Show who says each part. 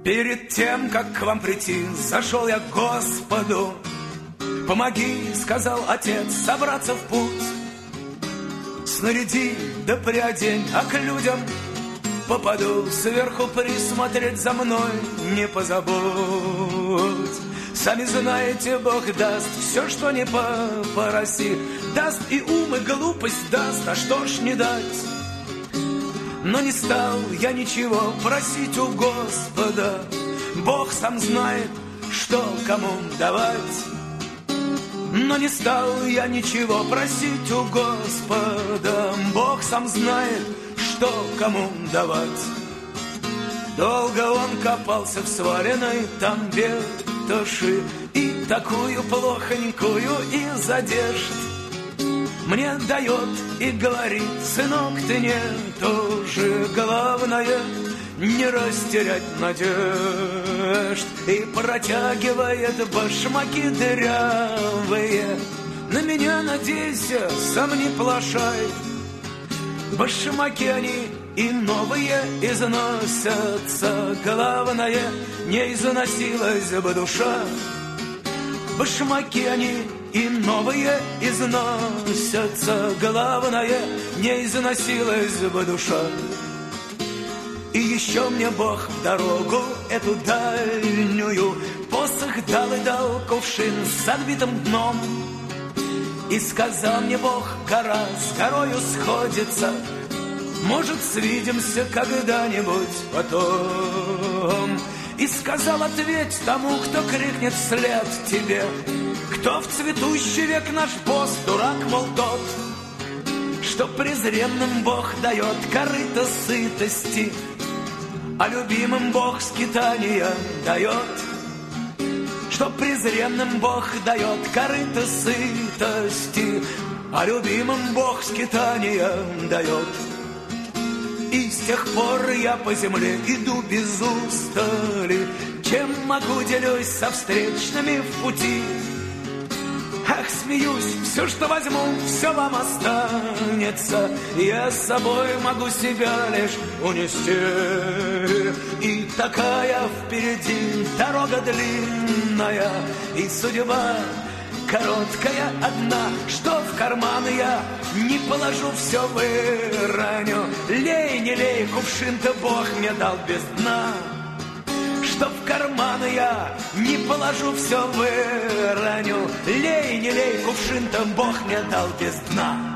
Speaker 1: Перед тем, как к вам прийти, зашел я к Господу. Помоги, сказал Отец, собраться в путь. Снаряди да приодень, а к людям попаду. Сверху присмотреть за мной не позабудь. Сами знаете, Бог даст все, что не по России. Даст и ум, и глупость даст, а что ж не дать? Но не стал я ничего просить у Господа. Бог сам знает, что кому давать. Но не стал я ничего просить у Господа. Бог сам знает, что кому давать. Долго он копался в сваленной там ветоши, и такую плохонькую из одежд мне дает и говорит: сынок, ты не тоже, главное не растерять надежд. И протягивает башмаки дырявые: на меня надейся, сам не плашай. Башмаки они и новые износятся, главное не износилась бы душа. Башмаки они и новые износятся, главное не износилась бы душа. И еще мне Бог в дорогу эту дальнюю посох дал и дал кувшин с отбитым дном. И сказал мне Бог: гора с горою сходится, может, свидимся когда-нибудь потом. И сказал: ответь тому, кто крикнет вслед тебе: кто в цветущий век наш босс, дурак, мол, тот, что презренным Бог дает корыто сытости, а любимым Бог скитания дает. Что презренным Бог дает корыто сытости, а любимым Бог скитания дает. И с тех пор я по земле иду без устали, чем могу делюсь со встречными в пути. Ах, смеюсь, все, что возьму, все вам останется. Я с собой могу себя лишь унести. И такая впереди дорога длинная, и судьба короткая одна, что в карман я не положу, все выроню. Лей, не лей, кувшин-то Бог мне дал без дна. Что в карман я не положу, все выроню. Лей, не лей, кувшин-то Бог мне дал без дна.